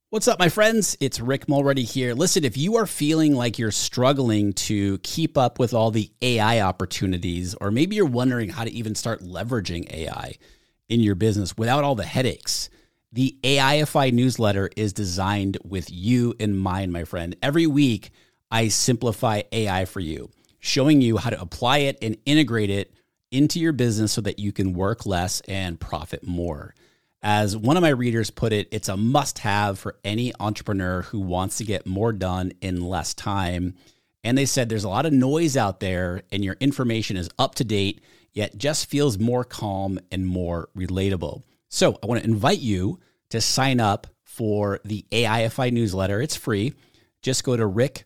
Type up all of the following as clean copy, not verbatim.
What's up, my friends? It's Rick Mulready here. Listen, if you are feeling like you're struggling to keep up with all the AI opportunities, or maybe you're wondering how to even start leveraging AI in your business without all the headaches, the AIFI newsletter is designed with you in mind, my friend. Every week, I simplify AI for you, showing you how to apply it and integrate it into your business so that you can work less and profit more. As one of my readers put it, it's a must-have for any entrepreneur who wants to get more done in less time. And they said there's a lot of noise out there and your information is up to date, yet just feels more calm and more relatable. So I want to invite you to sign up for the AIFI newsletter. It's free. Just go to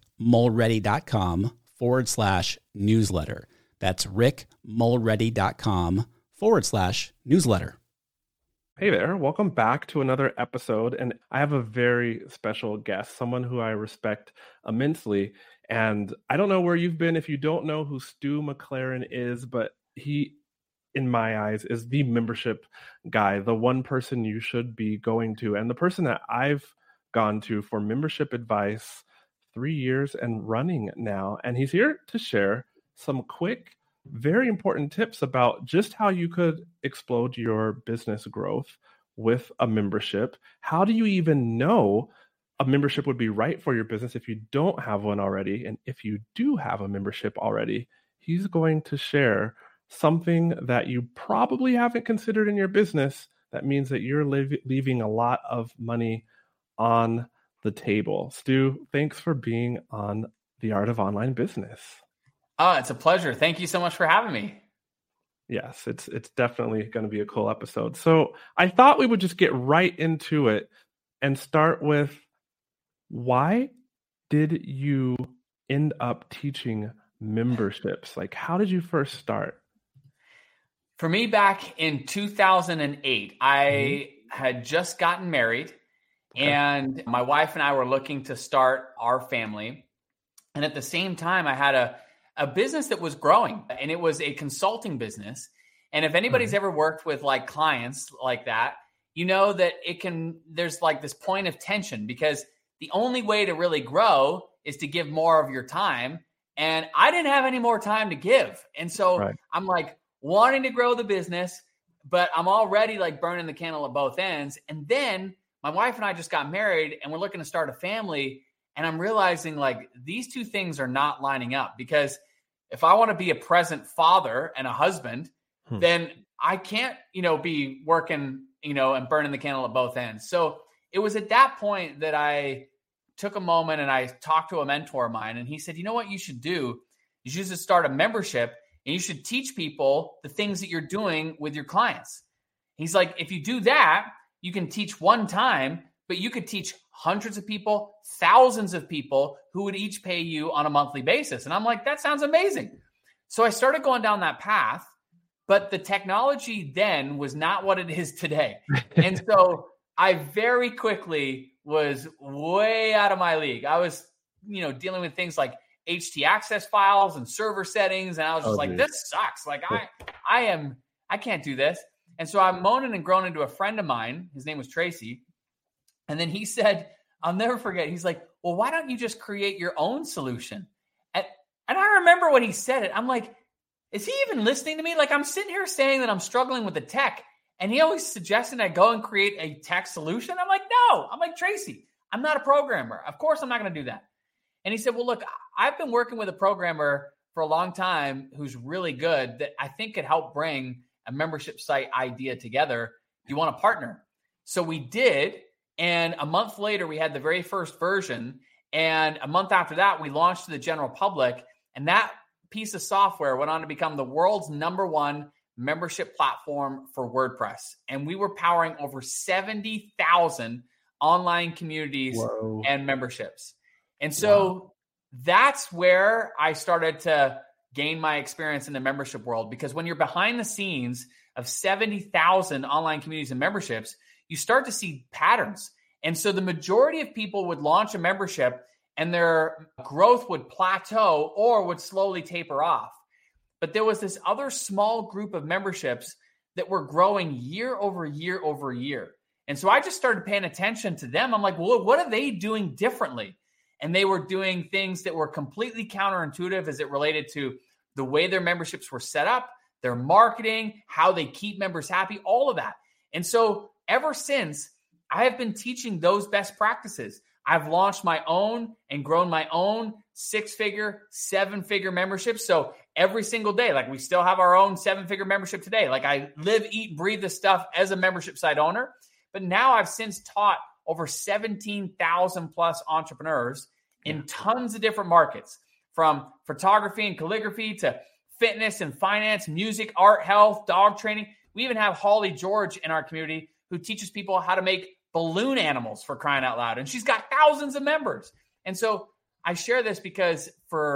rickmulready.com/newsletter. That's rickmulready.com/newsletter. Hey there, welcome back to another episode. And I have a very special guest, someone who I respect immensely. And I don't know where you've been if you don't know who Stu McLaren is, but he, in my eyes, is the membership guy, the one person you should be going to, and the person that I've gone to for membership advice 3 years and running now. And he's here to share some quick, very important tips about just how you could explode your business growth with a membership. How do you even know a membership would be right for your business if you don't have one already? And if you do have a membership already, he's going to share something that you probably haven't considered in your business. That means that you're leaving a lot of money on the table. Stu, thanks for being on The Art of Online Business. It's a pleasure. Thank you so much for having me. Yes, it's definitely going to be a cool episode. So I thought we would just get right into it and start with, why did you end up teaching memberships? Like, how did you first start? For me, back in 2008, I had just gotten married, and my wife and I were looking to start our family. And at the same time, I had a business that was growing, and it was a consulting business. And if anybody's ever worked with like clients like that, you know that there's like this point of tension, because the only way to really grow is to give more of your time. And I didn't have any more time to give. And so I'm like wanting to grow the business, but I'm already like burning the candle at both ends. And then my wife and I just got married, and we're looking to start a family. And I'm realizing like these two things are not lining up, because if I want to be a present father and a husband, then I can't, be working, and burning the candle at both ends. So it was at that point that I took a moment and I talked to a mentor of mine, and he said, you know what you should do is you should start a membership, and you should teach people the things that you're doing with your clients. He's like, if you do that, you can teach one time, but you could teach hundreds of people, thousands of people who would each pay you on a monthly basis. And I'm like, that sounds amazing. So I started going down that path, but the technology then was not what it is today. And so I very quickly was way out of my league. I was, dealing with things like htaccess files and server settings. And I was just this sucks. Like I can't do this. And so I'm moaning and groaning to a friend of mine. His name was Tracy. And then he said, I'll never forget. He's like, well, why don't you just create your own solution? And I remember when he said it, I'm like, is he even listening to me? Like, I'm sitting here saying that I'm struggling with the tech, and he always suggested I go and create a tech solution. I'm like, no. I'm like, Tracy, I'm not a programmer. Of course I'm not going to do that. And he said, well, look, I've been working with a programmer for a long time who's really good that I think could help bring a membership site idea together. Do you want to partner? So we did. And a month later, we had the very first version. And a month after that, we launched to the general public. And that piece of software went on to become the world's #1 membership platform for WordPress. And we were powering over 70,000 online communities and memberships. And so that's where I started to gain my experience in the membership world, because when you're behind the scenes of 70,000 online communities and memberships, you start to see patterns. And so the majority of people would launch a membership and their growth would plateau or would slowly taper off. But there was this other small group of memberships that were growing year over year over year. And so I just started paying attention to them. I'm like, well, what are they doing differently? And they were doing things that were completely counterintuitive as it related to the way their memberships were set up, their marketing, how they keep members happy, all of that. And so ever since, I have been teaching those best practices. I've launched my own and grown my own 6-figure, 7-figure memberships. So every single day, like we still have our own 7-figure membership today. Like I live, eat, breathe this stuff as a membership site owner. But now I've since taught over 17,000 plus entrepreneurs in tons of different markets, from photography and calligraphy to fitness and finance, music, art, health, dog training. We even have Holly George in our community who teaches people how to make balloon animals, for crying out loud. And she's got thousands of members. And so I share this because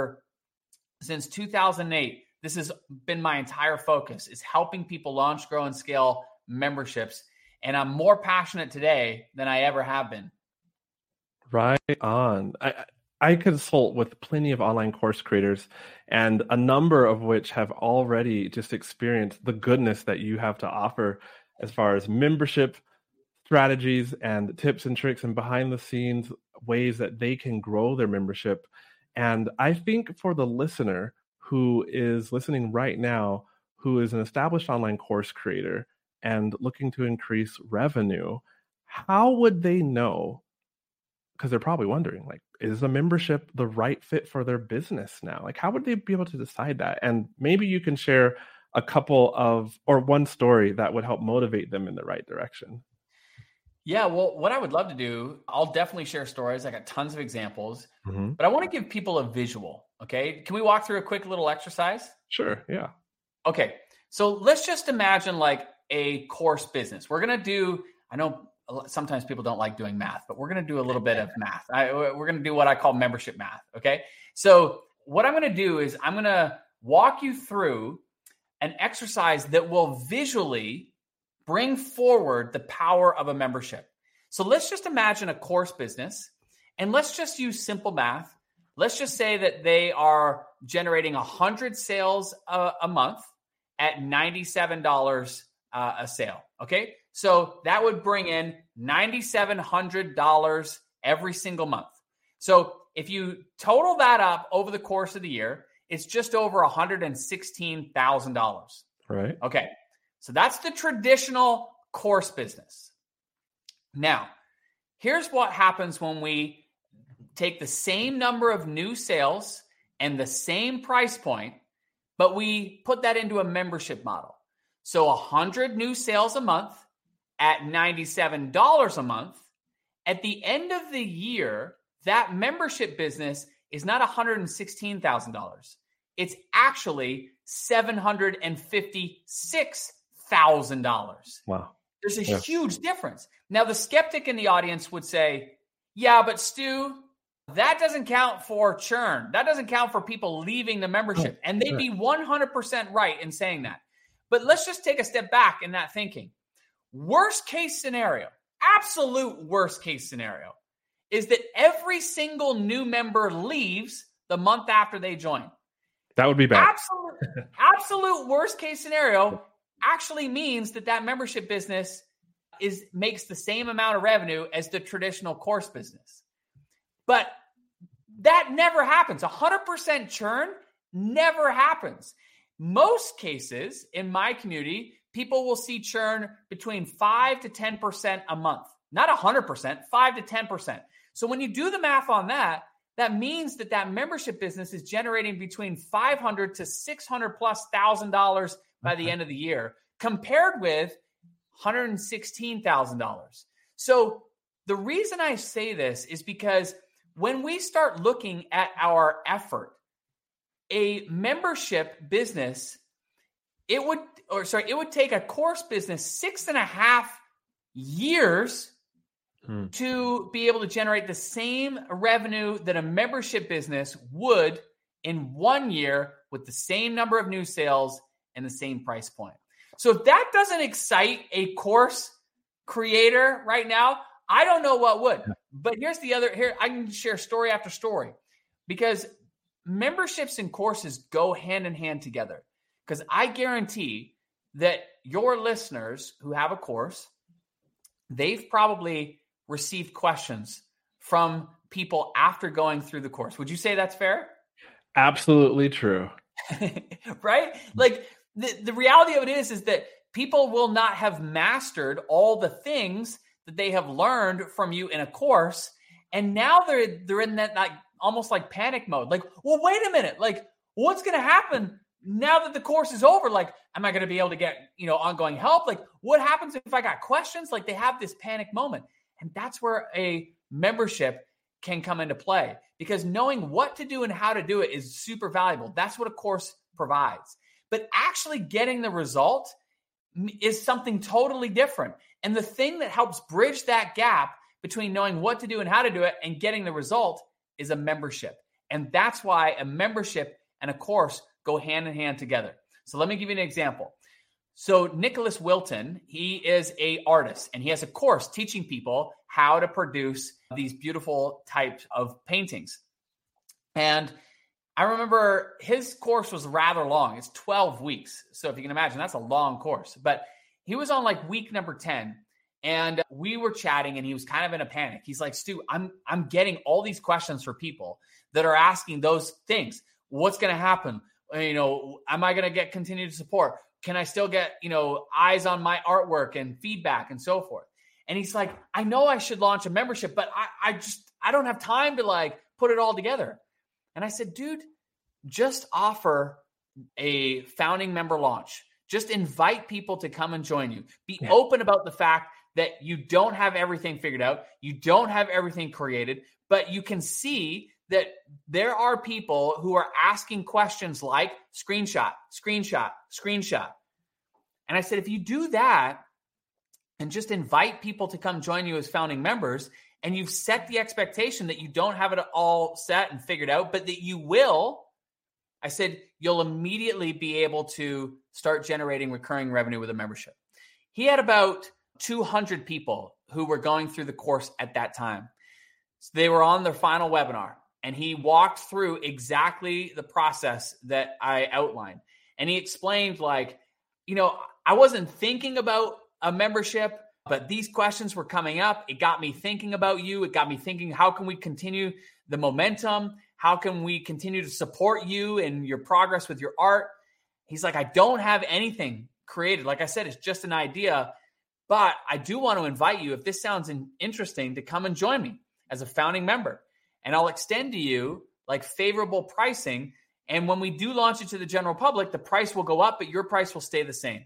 since 2008, this has been my entire focus, is helping people launch, grow, and scale memberships. And I'm more passionate today than I ever have been. Right on. I consult with plenty of online course creators, and a number of which have already just experienced the goodness that you have to offer as far as membership strategies and tips and tricks and behind the scenes ways that they can grow their membership. And I think for the listener who is listening right now, who is an established online course creator and looking to increase revenue, how would they know? Because they're probably wondering, like, is a membership the right fit for their business now? Like, how would they be able to decide that? And maybe you can share a couple of, or one story that would help motivate them in the right direction. Yeah, well, what I would love to do, I'll definitely share stories. I got tons of examples, but I want to give people a visual. Okay. Can we walk through a quick little exercise? Sure. Yeah. Okay. So let's just imagine like a course business. We're going to do, I know sometimes people don't like doing math, but we're going to do a little bit of math. We're going to do what I call membership math. Okay. So what I'm going to do is I'm going to walk you through an exercise that will visually bring forward the power of a membership. So let's just imagine a course business, and let's just use simple math. Let's just say that they are generating 100 sales a month at $97 a sale. Okay. So that would bring in $9,700 every single month. So if you total that up over the course of the year, it's just over $116,000. Right. Okay. So that's the traditional course business. Now, here's what happens when we take the same number of new sales and the same price point, but we put that into a membership model. So 100 new sales a month at $97 a month. At the end of the year, that membership business is not $116,000. It's actually $756,000. Wow. There's a huge difference. Now, the skeptic in the audience would say, yeah, but Stu, that doesn't count for churn. That doesn't count for people leaving the membership. And they'd be 100% right in saying that. But let's just take a step back in that thinking. Worst case scenario, absolute worst case scenario, is that every single new member leaves the month after they join. That would be bad. Absolute worst case scenario actually means that membership business makes the same amount of revenue as the traditional course business. But that never happens. 100% churn never happens. Most cases in my community, people will see churn between 5 to 10% a month. Not 100%, 5 to 10%. So when you do the math on that, that means that membership business is generating between $500 to $600,000+ by the end of the year, compared with $116,000. So the reason I say this is because when we start looking at our effort, a membership business, it would take a course business 6.5 years to be able to generate the same revenue that a membership business would in 1 year with the same number of new sales and the same price point. So if that doesn't excite a course creator right now, I don't know what would. But here I can share story after story, because memberships and courses go hand in hand together. Because I guarantee that your listeners who have a course they've probably received questions from people after going through the course. Would you say that's fair? Absolutely true. Right? Like the reality of it is that people will not have mastered all the things that they have learned from you in a course. And now they're in that like almost like panic mode. Like, well, wait a minute. Like, what's going to happen now that the course is over? Like, am I going to be able to get, ongoing help? Like, what happens if I got questions? Like, they have this panic moment. And that's where a membership can come into play, because knowing what to do and how to do it is super valuable. That's what a course provides. But actually getting the result is something totally different. And the thing that helps bridge that gap between knowing what to do and how to do it and getting the result is a membership. And that's why a membership and a course go hand in hand together. So let me give you an example. So Nicholas Wilton, he is an artist, and he has a course teaching people how to produce these beautiful types of paintings. And I remember his course was rather long. It's 12 weeks. So if you can imagine, that's a long course. But he was on like week number 10, and we were chatting, and he was kind of in a panic. He's like, Stu, I'm getting all these questions for people that are asking those things. What's going to happen? Am I going to get continued support? Can I still get, eyes on my artwork and feedback and so forth? And he's like, I know I should launch a membership, but I don't have time to like put it all together. And I said, dude, just offer a founding member launch. Just invite people to come and join you. Be open about the fact that you don't have everything figured out. You don't have everything created, but you can see that there are people who are asking questions like screenshot, screenshot, screenshot. And I said, if you do that and just invite people to come join you as founding members, and you've set the expectation that you don't have it all set and figured out, but that you will, I said, you'll immediately be able to start generating recurring revenue with a membership. He had about 200 people who were going through the course at that time. So they were on their final webinar, and he walked through exactly the process that I outlined. And he explained like, I wasn't thinking about a membership, but these questions were coming up. It got me thinking about you. It got me thinking, how can we continue the momentum? How can we continue to support you in your progress with your art? He's like, I don't have anything created. Like I said, it's just an idea, but I do want to invite you, if this sounds interesting, to come and join me as a founding member. And I'll extend to you like favorable pricing. And when we do launch it to the general public, the price will go up, but your price will stay the same.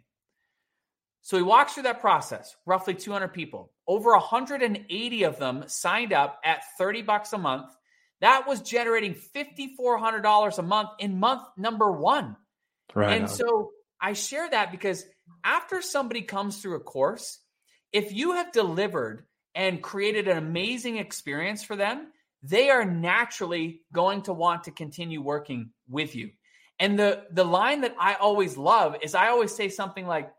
So he walks through that process, roughly 200 people. Over 180 of them signed up at $30 a month. That was generating $5,400 a month in month number 1. Right. And so I share that because after somebody comes through a course, if you have delivered and created an amazing experience for them, they are naturally going to want to continue working with you. And the line that I always love is I always say something like,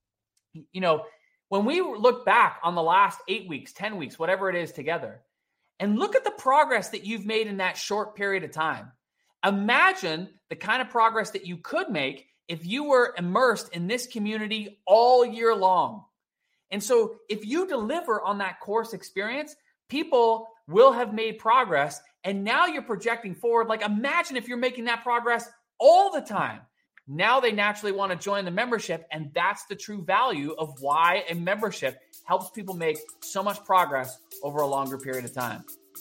when we look back on the last 8 weeks, 10 weeks, whatever it is together, and look at the progress that you've made in that short period of time, imagine the kind of progress that you could make if you were immersed in this community all year long. And so if you deliver on that course experience, people will have made progress. And now you're projecting forward. Like imagine if you're making that progress all the time. Now they naturally want to join the membership. And that's the true value of why a membership helps people make so much progress over a longer period of time.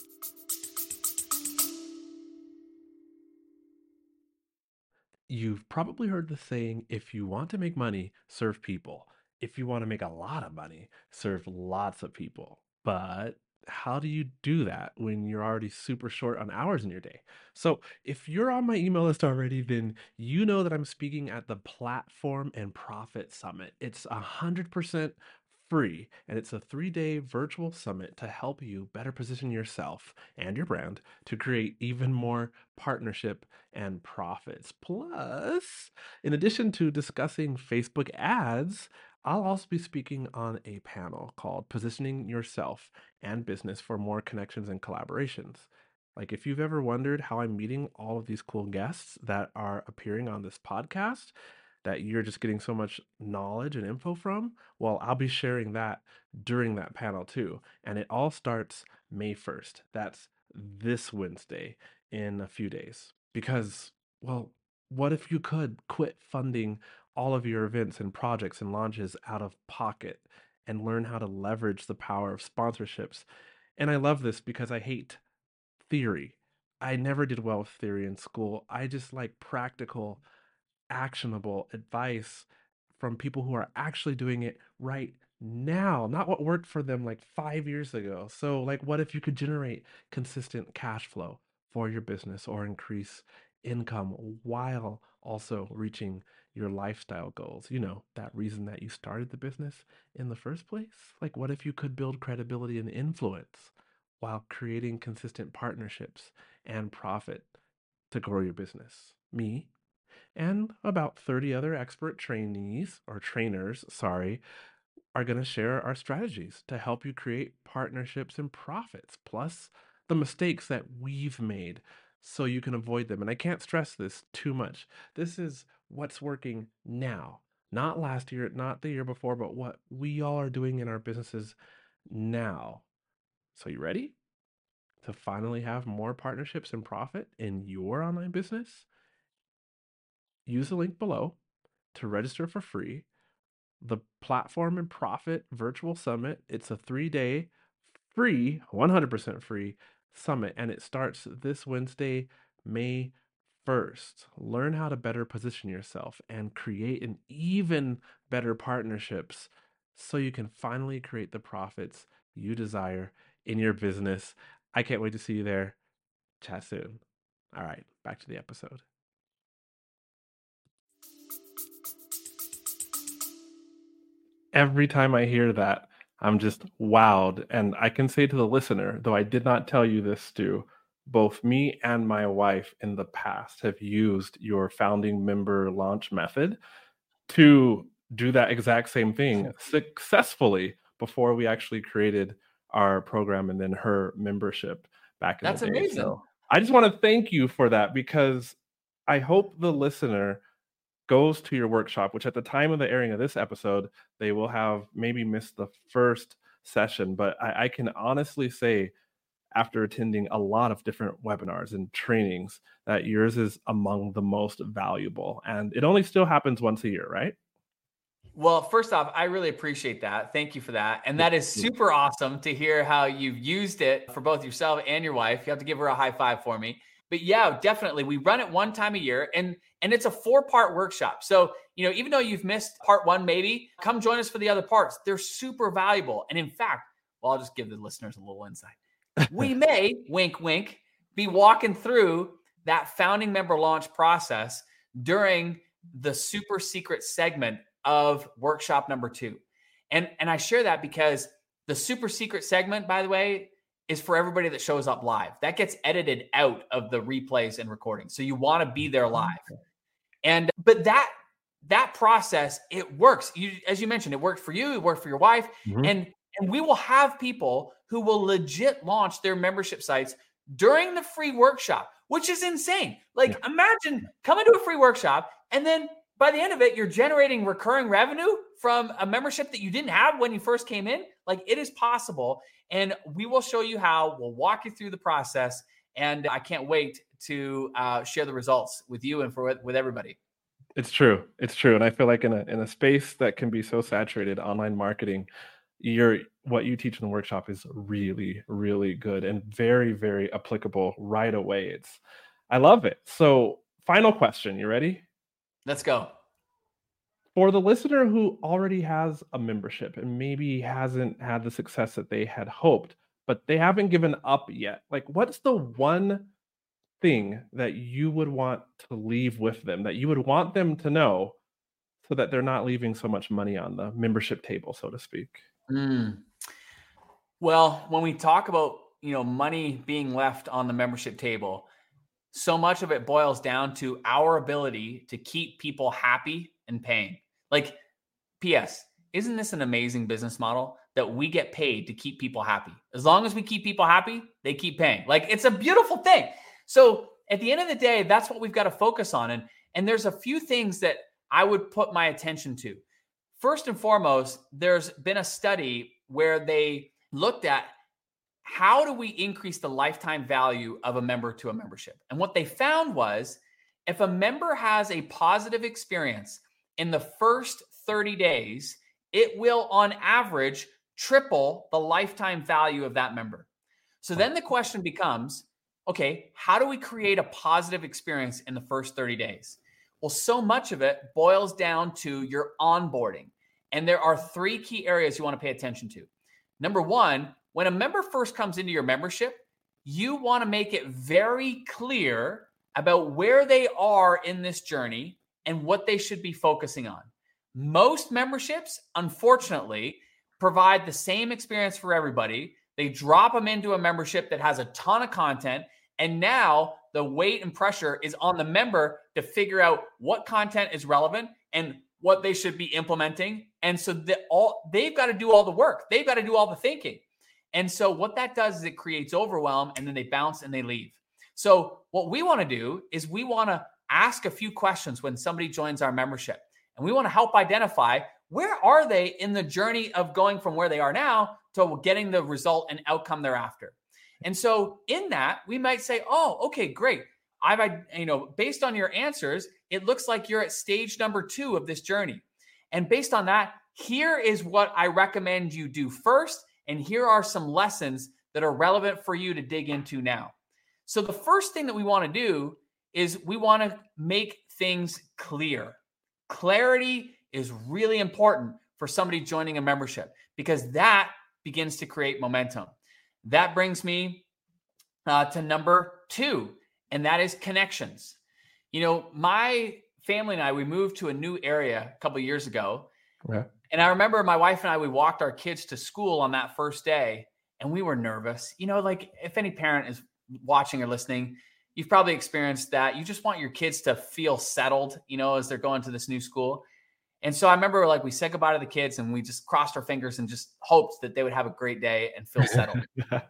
You've probably heard the saying, if you want to make money, serve people. If you want to make a lot of money, serve lots of people. But how do you do that when you're already super short on hours in your day? So if you're on my email list already, then you know that I'm speaking at the Platform and Profit Summit. It's 100% free, and it's a 3-day virtual summit to help you better position yourself and your brand to create even more partnership and profits. Plus, in addition to discussing Facebook ads, I'll also be speaking on a panel called Positioning Yourself and Business for More Connections and Collaborations. Like, if you've ever wondered how I'm meeting all of these cool guests that are appearing on this podcast, that you're just getting so much knowledge and info from, well, I'll be sharing that during that panel too. And it all starts May 1st. That's this Wednesday in a few days. Because, well, what if you could quit funding all of your events and projects and launches out of pocket and learn how to leverage the power of sponsorships? And I love this because I hate theory. I never did well with theory in school. I just like practical, actionable advice from people who are actually doing it right now, not what worked for them like 5 years ago. So, like, what if you could generate consistent cash flow for your business or increase income while also reaching your lifestyle goals? You know, that reason that you started the business in the first place? Like, what if you could build credibility and influence while creating consistent partnerships and profit to grow your business? Me and about 30 other expert trainees or trainers, sorry, are going to share our strategies to help you create partnerships and profits, plus the mistakes that we've made so you can avoid them. And I can't stress this too much. This is what's working now, not last year, not the year before, but what we all are doing in our businesses now. So, you ready to finally have more partnerships and profit in your online business? Use the link below to register for free. The Platform and Profit Virtual Summit. It's a 3-day free, 100% free summit, and it starts this Wednesday, May 1st. Learn how to better position yourself and create an even better partnerships so you can finally create the profits you desire in your business. I can't wait to see you there. Chat soon. All right, back to the episode. Every time I hear that, I'm just wowed. And I can say to the listener, though I did not tell you this, Stu, both me and my wife in the past have used your founding member launch method to do that exact same thing successfully before we actually created our program and then her membership back in the day. That's amazing. So I just want to thank you for that, because I hope the listener goes to your workshop, which at the time of the airing of this episode, they will have maybe missed the first session. But I can honestly say, after attending a lot of different webinars and trainings, that yours is among the most valuable. And it only still happens once a year, right? Well, first off, I really appreciate that. Thank you for that. And that is super awesome to hear how you've used it for both yourself and your wife. You have to give her a high five for me. But yeah, definitely. We run it one time a year, and it's a 4-part workshop. So, even though you've missed part 1, maybe come join us for the other parts. They're super valuable. And in fact, well, I'll just give the listeners a little insight. We may, wink, wink, be walking through that founding member launch process during the super secret segment of workshop number 2. And I share that because the super secret segment, by the way, is for everybody that shows up live. That gets edited out of the replays and recordings. So you want to be there live. But that process, it works. As you mentioned, it worked for you, it worked for your wife. Mm-hmm. And we will have people who will legit launch their membership sites during the free workshop, which is insane. Like, imagine coming to a free workshop, and then by the end of it, you're generating recurring revenue from a membership that you didn't have when you first came in. Like, it is possible. And we will show you how. We'll walk you through the process. And I can't wait to share the results with you and with everybody. It's true. It's true. And I feel like in a space that can be so saturated, online marketing, what you teach in the workshop is really, really good and very, very applicable right away. I love it. So, final question. You ready? Let's go. For the listener who already has a membership and maybe hasn't had the success that they had hoped, but they haven't given up yet, like, what's the one thing that you would want to leave with them, that you would want them to know so that they're not leaving so much money on the membership table, so to speak? Well, when we talk about, money being left on the membership table, so much of it boils down to our ability to keep people happy and paying. Like, P.S., isn't this an amazing business model that we get paid to keep people happy? As long as we keep people happy, they keep paying. Like, it's a beautiful thing. So at the end of the day, that's what we've got to focus on. And there's a few things that I would put my attention to. First and foremost, there's been a study where they looked at how do we increase the lifetime value of a member to a membership. And what they found was if a member has a positive experience in the first 30 days, it will on average triple the lifetime value of that member. So then the question becomes, okay, how do we create a positive experience in the first 30 days? Well, so much of it boils down to your onboarding. And there are 3 key areas you want to pay attention to. Number 1, when a member first comes into your membership, you want to make it very clear about where they are in this journey and what they should be focusing on. Most memberships, unfortunately, provide the same experience for everybody. They drop them into a membership that has a ton of content, and now the weight and pressure is on the member to figure out what content is relevant and what they should be implementing. And so they've got to do all the work. They've got to do all the thinking. And so what that does is it creates overwhelm, and then they bounce and they leave. So what we want to do is we want to ask a few questions when somebody joins our membership, and we want to help identify where are they in the journey of going from where they are now to getting the result and outcome thereafter. And so in that, we might say, oh, okay, great. Based on your answers, it looks like you're at stage number 2 of this journey. And based on that, here is what I recommend you do first. And here are some lessons that are relevant for you to dig into now. So the first thing that we want to do is we want to make things clear. Clarity is really important for somebody joining a membership because that begins to create momentum. That brings me to number 2, and that is connections. My family and I, we moved to a new area a couple of years ago. Yeah. And I remember my wife and I, we walked our kids to school on that first day, and we were nervous. Like if any parent is watching or listening, you've probably experienced that. You just want your kids to feel settled, as they're going to this new school. And so I remember we said goodbye to the kids and we just crossed our fingers and just hoped that they would have a great day and feel settled.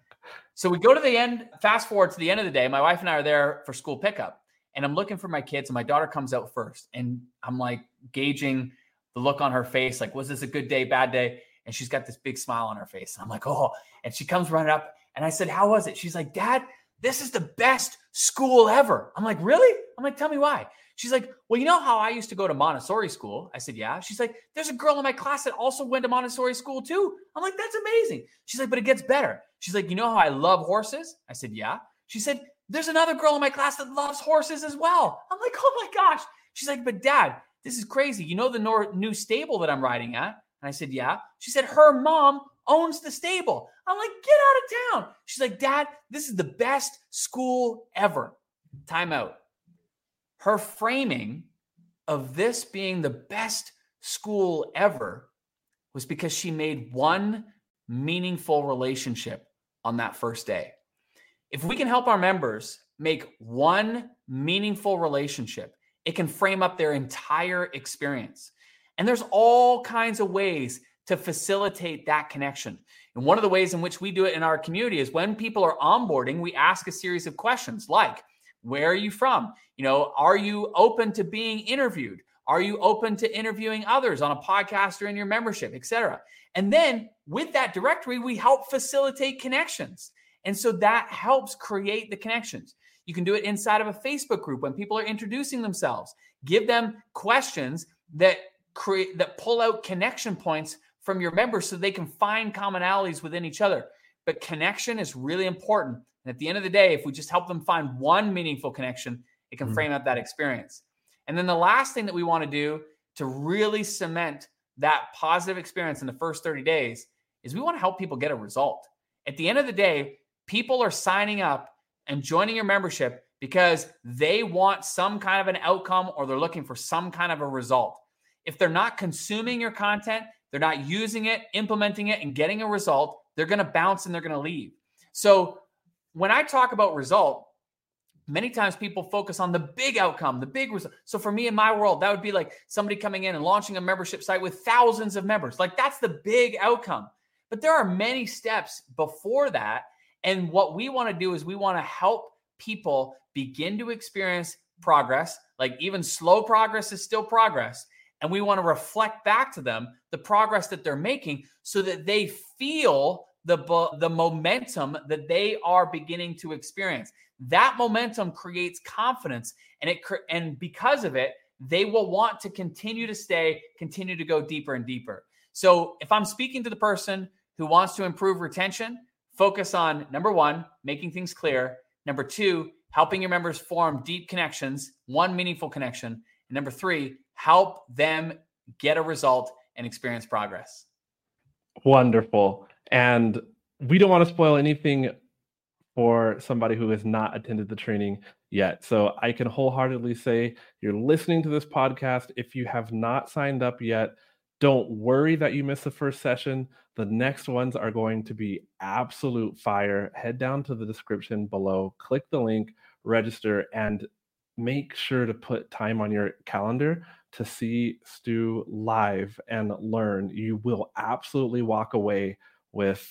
So we go to the end, fast forward to the end of the day. My wife and I are there for school pickup, and I'm looking for my kids, and my daughter comes out first, and I'm gauging the look on her face. Was this a good day, bad day? And she's got this big smile on her face. And I'm like, oh, and she comes running up, and I said, how was it? She's like, Dad, this is the best school ever. I'm like, really? I'm like, tell me why. She's like, well, you know how I used to go to Montessori school? I said, yeah. She's like, there's a girl in my class that also went to Montessori school too. I'm like, that's amazing. She's like, but it gets better. She's like, you know how I love horses? I said, yeah. She said, there's another girl in my class that loves horses as well. I'm like, oh my gosh. She's like, but Dad, this is crazy. You know the new stable that I'm riding at? And I said, yeah. She said, her mom owns the stable. I'm like, get out of town. She's like, Dad, this is the best school ever. Time out. Her framing of this being the best school ever was because she made one meaningful relationship on that first day. If we can help our members make one meaningful relationship, it can frame up their entire experience. And there's all kinds of ways to facilitate that connection. And one of the ways in which we do it in our community is when people are onboarding, we ask a series of questions like, where are you from? Are you open to being interviewed? Are you open to interviewing others on a podcast or in your membership, et cetera? And then with that directory, we help facilitate connections. And so that helps create the connections. You can do it inside of a Facebook group when people are introducing themselves. Give them questions that pull out connection points from your members so they can find commonalities within each other. But connection is really important. And at the end of the day, if we just help them find one meaningful connection, it can frame up that experience. And then the last thing that we want to do to really cement that positive experience in the first 30 days is we want to help people get a result. At the end of the day, people are signing up and joining your membership because they want some kind of an outcome or they're looking for some kind of a result. If they're not consuming your content, they're not using it, implementing it, and getting a result, they're going to bounce and they're going to leave. So when I talk about result, many times people focus on the big outcome, the big result. So for me in my world, that would be like somebody coming in and launching a membership site with thousands of members. That's the big outcome. But there are many steps before that. And what we want to do is we want to help people begin to experience progress. Like even slow progress is still progress. And we want to reflect back to them the progress that they're making so that they feel the momentum that they are beginning to experience. That momentum creates confidence, and because of it, they will want to continue to go deeper and deeper. So if I'm speaking to the person who wants to improve retention, focus on number one, making things clear. Number two, helping your members form deep connections, one meaningful connection. And number three, help them get a result and experience progress. Wonderful. And we don't want to spoil anything for somebody who has not attended the training yet. So I can wholeheartedly say you're listening to this podcast. If you have not signed up yet, don't worry that you missed the first session. The next ones are going to be absolute fire. Head down to the description below, click the link, register, and make sure to put time on your calendar to see Stu live and learn. You will absolutely walk away with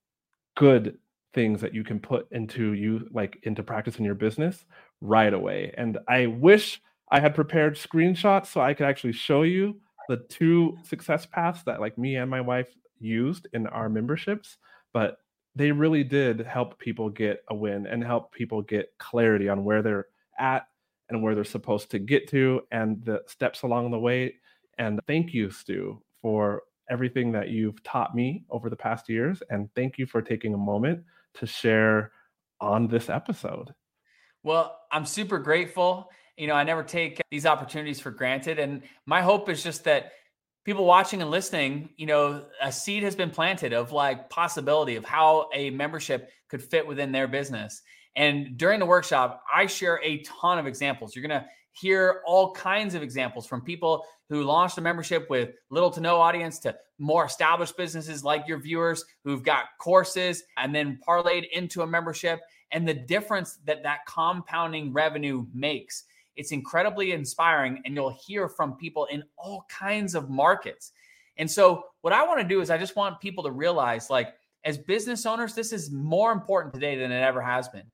good things that you can put into practice in your business right away. And I wish I had prepared screenshots so I could actually show you the 2 success paths that like me and my wife used in our memberships, but they really did help people get a win and help people get clarity on where they're at and where they're supposed to get to and the steps along the way. And thank you, Stu, for everything that you've taught me over the past years. And thank you for taking a moment to share on this episode. Well, I'm super grateful. I never take these opportunities for granted. And my hope is just that people watching and listening, a seed has been planted of like possibility of how a membership could fit within their business. And during the workshop, I share a ton of examples. You're going to hear all kinds of examples from people who launched a membership with little to no audience to more established businesses like your viewers who've got courses and then parlayed into a membership, and the difference that compounding revenue makes. It's incredibly inspiring, and you'll hear from people in all kinds of markets. And so what I want to do is I just want people to realize, like, as business owners, this is more important today than it ever has been.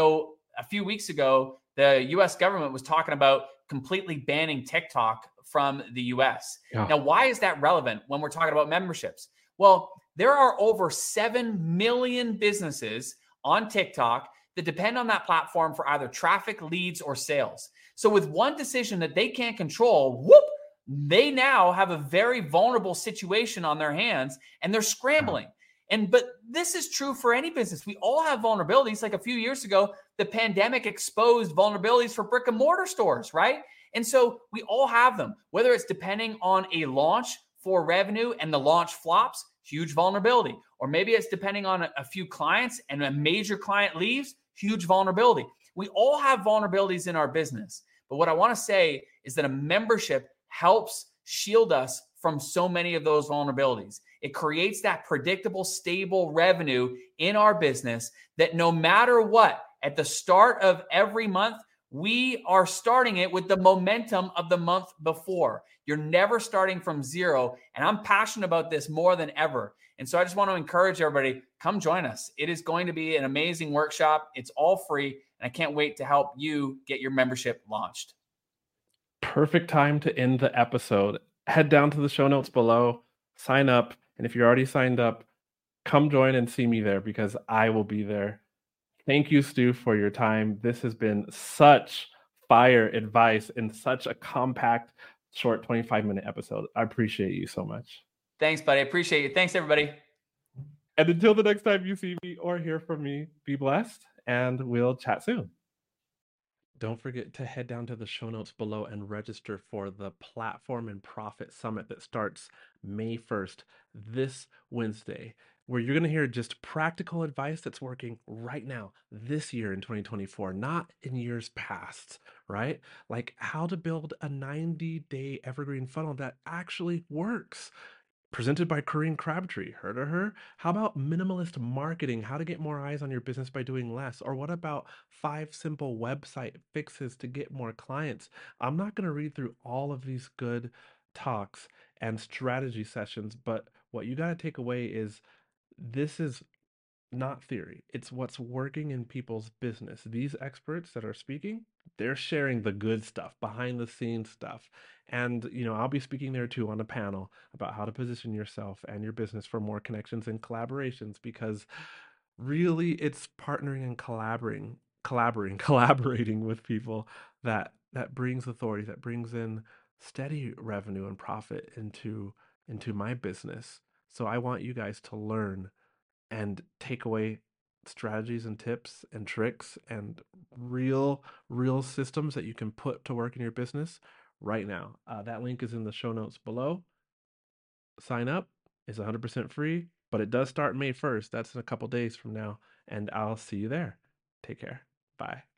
A few weeks ago, the US government was talking about completely banning TikTok from the US. Yeah. Now, why is that relevant when we're talking about memberships? Well, there are over 7 million businesses on TikTok that depend on that platform for either traffic, leads, or sales. So with one decision that they can't control, they now have a very vulnerable situation on their hands and they're scrambling. But this is true for any business. We all have vulnerabilities. Like a few years ago, the pandemic exposed vulnerabilities for brick and mortar stores, right? And so we all have them, whether it's depending on a launch for revenue and the launch flops, huge vulnerability. Or maybe it's depending on a few clients and a major client leaves, huge vulnerability. We all have vulnerabilities in our business. But what I want to say is that a membership helps shield us from so many of those vulnerabilities. It creates that predictable, stable revenue in our business that no matter what, at the start of every month, we are starting it with the momentum of the month before. You're never starting from zero. And I'm passionate about this more than ever. And so I just want to encourage everybody, come join us. It is going to be an amazing workshop. It's all free. And I can't wait to help you get your membership launched. Perfect time to end the episode. Head down to the show notes below, sign up. And if you're already signed up, come join and see me there because I will be there. Thank you, Stu, for your time. This has been such fire advice in such a compact, short 25-minute episode. I appreciate you so much. Thanks, buddy. I appreciate you. Thanks, everybody. And until the next time you see me or hear from me, be blessed, and we'll chat soon. Don't forget to head down to the show notes below and register for the Platform and Profit Summit that starts May 1st, this Wednesday, where you're going to hear just practical advice that's working right now, this year in 2024, not in years past, right? Like how to build a 90-day evergreen funnel that actually works. Presented by Corinne Crabtree. Heard of her? How about minimalist marketing? How to get more eyes on your business by doing less? Or what about 5 simple website fixes to get more clients? I'm not going to read through all of these good talks and strategy sessions, but what you got to take away is this is not theory. It's what's working in people's business. These experts that are speaking, They're sharing the good stuff, behind the scenes stuff. And, I'll be speaking there too on a panel about how to position yourself and your business for more connections and collaborations, because really it's partnering and collaborating with people that brings authority, that brings in steady revenue and profit into my business. So I want you guys to learn and take away strategies and tips and tricks and real systems that you can put to work in your business right now. That link is in the show notes below. Sign up. It's 100% free, but it does start May 1st. That's in a couple days from now, and I'll see you there. Take care. Bye.